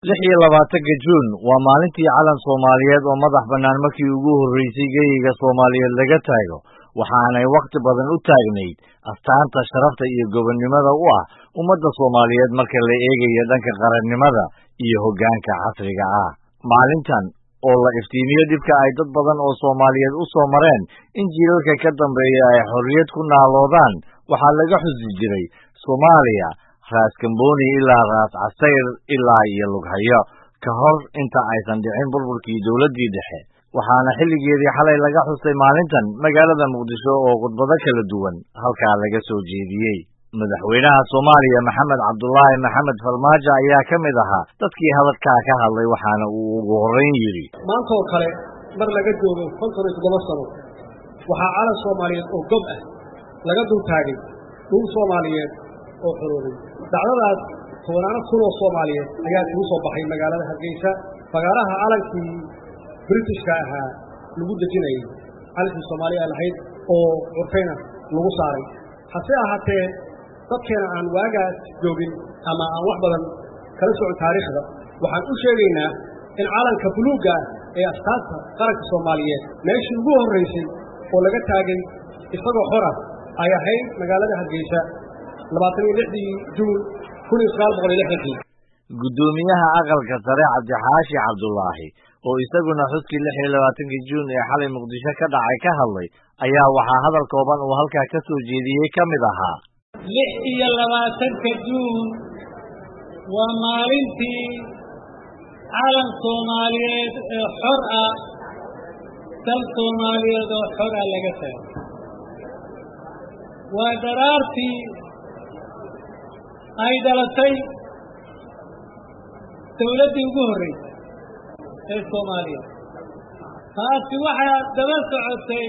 26 Juun waa maalintii calan Soomaaliyeed oo madax bannaan markii ugu horeysay geeyiga Soomaaliyeed laga taago waxaanay waqti badan u taagnayd astaanta sharafta iyo gobonnimada u ah ummadda Soomaaliyeed marka la eegayo dhanka qarannimada iyo hoggaanka casriga ah. Maalintan oo la iftiimiyo dhibka ay dad badan oo Soomaaliyeed u soo mareen in jiilalka ka dambeeya ay xorriyad ku naaloodaan waxaa laga xusi jiray Soomaaliya Raas Kamboni ilaa Raas Casayr ilaa iyo Lughayo ka hor inta aysan dhicin burburkii dawladdii dhexe waxaana xilligeedii xalay laga xusay maalintan magaalada Muqdisho oo khudbado kala duwan halkaa laga soo jeediyey. Madaxweynaha Soomaaliya Maxamed Cabdullaahi Maxamed Farmaajo ayaa ka mid ahaa dadkii hadalkaa ka hadlay waxaana uu ugu horreyn yidhi maanta oo kale mar laga joogo 57 sano waxaa calan Soomaaliyeed oo gob ah laga dul taagay dhul Soomaaliyeed oo xoroobay. Dacdadaas tobanaano kun oo Soomaaliyeed ayaa isugu soo baxay magaalada Hargeysa fagaaraha calankii Britishka ahaa lagu dejinayay calankii Soomaaliya lahayd oo curfayna lagu saaray. hase ahaatee dadkeena aan waagaas joogin ama aan wax badan kala socon taariikhda waxaan u sheegaynaa in calanka buluugga ee astaanta qaranka Soomaaliyeed meeshii ugu horeysay oo laga taagay isagoo xor ah ay ahayd magaalada Hargeysa 26 Juun 1960. Gudoomiyaha aqalka sare Cabdixaashi Cabdullaahi oo isaguna xuskii 26 Juun ee xalay Muqdisho ka dhacay ka hadlay ayaa waxaa hadal kooban uu halkaa ka soo jeediyey ka mid ahaa 26 Juun waa maalintii calan Soomaaliyeed ee xor ah dal Soomaaliyeed oo xor ah laga taagay. waa daraartii ay dhalatay dawladdii ugu horreysay ee Soomaaliya. taasi waxaa daba socotay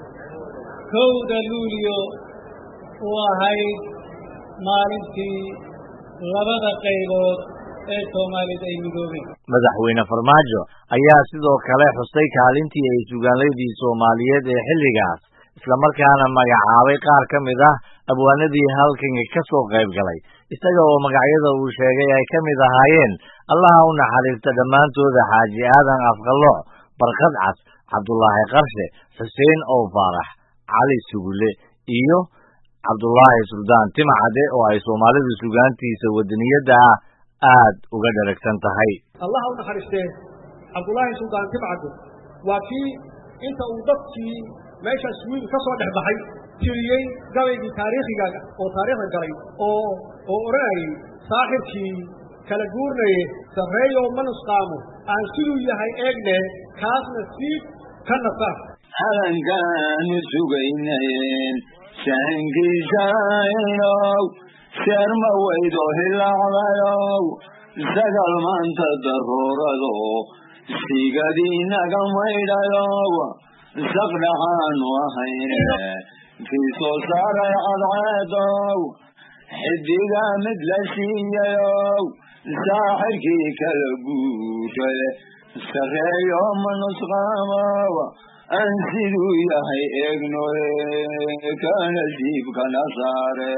1 Luulyo oo ahayd maalintii labada qaybood ee Soomaaliyeed ay midoobeen. Madaxweyne Farmaajo ayaa sidoo kale xusay kaalintii ay suugaanleydii Soomaaliyeed ee xilligaas isla markaana magacaabay qaar ka mid ah abwaanadii halkan ka soo qayb galay isaga oo magacyada uu sheegay ay ka mid ahaayeen Allaha u naxariista dhammaantooda Xaaji Aadan Afqallo, Barkad Cas, Cabdullaahi Qarshe, Xuseen oo Faarax, Cali Sugule iyo Cabdullaahi Suldaan Timcade oo ay Soomaalidu suugaantiisa wadaniyada aad uga dharagsan tahay. Allaha u naxariistee Cabdullaahi Suldaan Timcade waa kii inta uu dadkii meeshaas wiil ka soo dhex baxay tiriyey gabaygii taariikhiga oo taariikhda galay oo oranayay saaxibkii kala guurnaye sarreeyo manusqaamo aan siduu yahay eegne kaasna siib ka nafa calankaanu sugaynayeen shahankiisaayow seerma weydo hilaacdayow sagal maanta daruurado sigadiinaga maydhayow saqdhaxaanu ahayne kii soo saaray cadceedow xidiga mid la siiyayow saaxirkii kala guushaye sarreeyo manusqaamow aan siduu yahay eegno kana siibkana saare.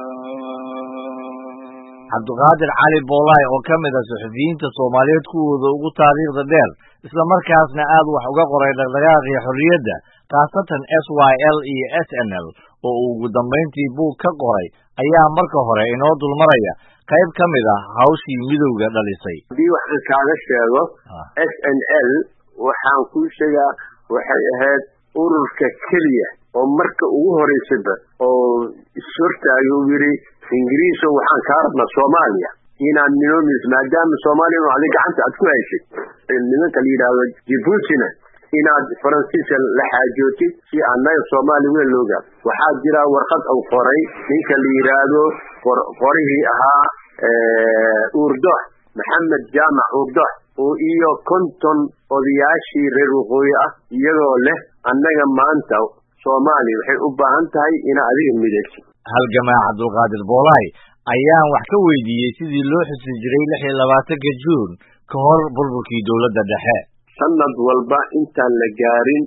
Cabdiqaadir Cali Boolay oo ka mid ah suxufiyiinta Soomaaliyeed kuwooda ugu taariikhda dheer isla markaasna aad wax uga qoray dhaqdhaqaaqii xorriyadda khaasatan SYL iyo SNL oo uu ugu dambeyntii buug ka qoray ayaa marka hore inoo dulmaraya qayb ka mid ah hawshii midowga dhalisay. haddii waxaan kaaga sheego SNL waxaan kuu sheegaa waxay ahayd ururka keliya oo marka ugu horeysayba oo ishortaagay uu yidhi ingiriiso waxaan kaa rabnaa Soomaaliya inaad midoomis maadaama Soomaaliya oo adiga gacanta aad ku haysid nimanka la yidhaahdo Djiboutina inaad Faransiiska la xaajootid si annaga Soomaaliya weyn loo gaaro. waxaa jira warqad uu qoray ninka la yidhaahdo qorihii ahaa Urdoh Maxamed Jaamac Urdoh oo iyo 50 odayaashii reer waqooyi ah iyagoo leh annaga maanta Soomaaliya waxay u baahan tahay inaad adiga midaysid. Halgamaa Cabdiqaadir Boolay ayaan wax ka weydiiyey sidii loo xusi jiray 26 Juun ka hor burburkii dawladda dhexe. sanad walba intaan la gaarin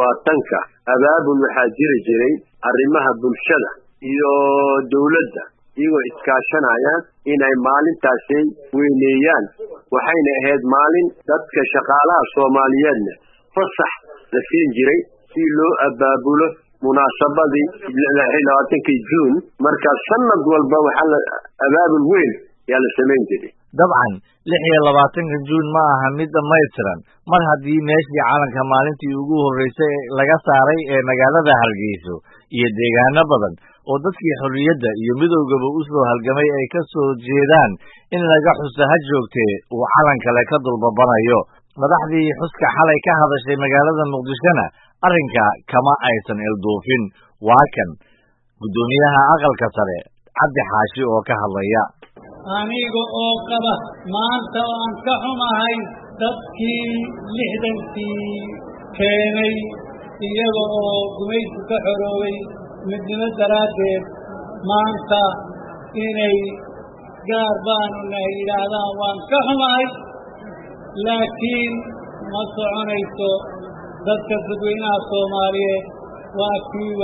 22 abaabul waxaa jiri jiray arrimaha bulshada iyo dawladda iyagoo iskaashanayaan inay maalintaasi weyneeyaan waxayna ahayd maalin dadka shaqaalaha Soomaaliyeedna fasax la siin jiray si loo abaabulo munaasabadii 26 Juun marka sanad walba waxa la abaabul weyn yaa la sameyn jiray dabcan 26 Juun ma aha mid dhammaystiran mar haddii meeshii calanka maalintii ugu horeysay laga saaray ee magaalada Hargeysa iyo deegaano badan oo dadkii xorriyadda iyo midowgaba u soo halgamay ay ka soo jeedaan in laga xuso ha joogtee uu calan kale ka dulbabanayo madaxdii xuska xalay ka hadashay magaalada Muqdishona arrinka kama aysan ilduufin waa kan gudoomiyaha aqalka sare Cabdi Xaashi oo ka hadlaya aniga oo qaba maanta aan ka xumahay dadkii 60kii keenay iyaga oo gumaysi ka xoroobay midnimo daraadeed maanta inay gaar baanu yidhaahdaan waan ka xumahay laakiin ma soconayso dadka dadweynaha Soomaaliyeed waa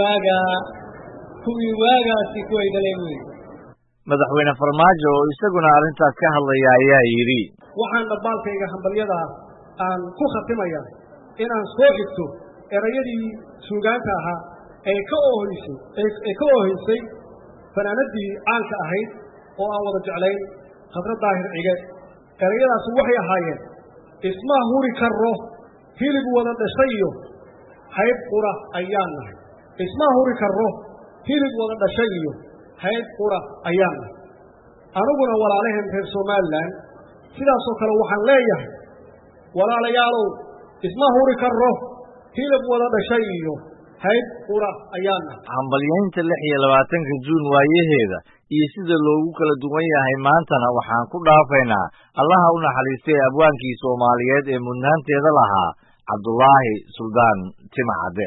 kuwii waagaasi kuway dhaleen wey madaxweyne Farmaajo oo isaguna arrintaas ka hadlaya ayaa yiri waxaan dhabbaalkayga hambalyada aan ku khatimayaa inaan soo xigto erayadii suugaanta ahaa ee ka oohisay fanaanadii caanka ahayd oo aan wada jeclayn Khadra Daahir Cige erayadaas waxay ahaayeen isma huri karo hilib wada dhashay iyo hayb qura ayaan nahay isma huri karo hilib wada dhashay iyo hayb qura ayaan nahay anuguna walaalahan reer Soomaaliland sidaas oo kale waxaan leeyahay walaalayaalow isma huri karo hilib wada dhashay iyo hayb qura ayaan nahay hambalyeynta 26 Juun waayaheeda iyo sida loogu kala duwan yahay maantana waxaan ku dhaafaynaa Allaha u naxariistay abwaankii Soomaaliyeed ee mudnaanteeda lahaa Cabdullaahi Suldaan Timcade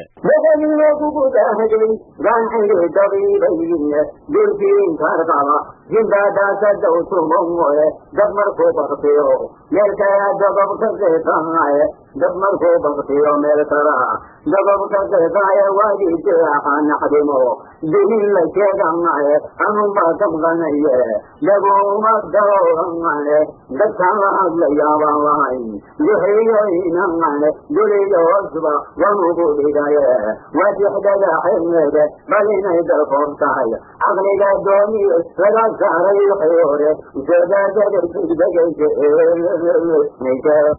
دولي جوزبا ونوبو لغاية وجحدة حمد بلين ايضا فرطايا عقلي قدومي لغا ساري خيوري جدا جدا جدا جدا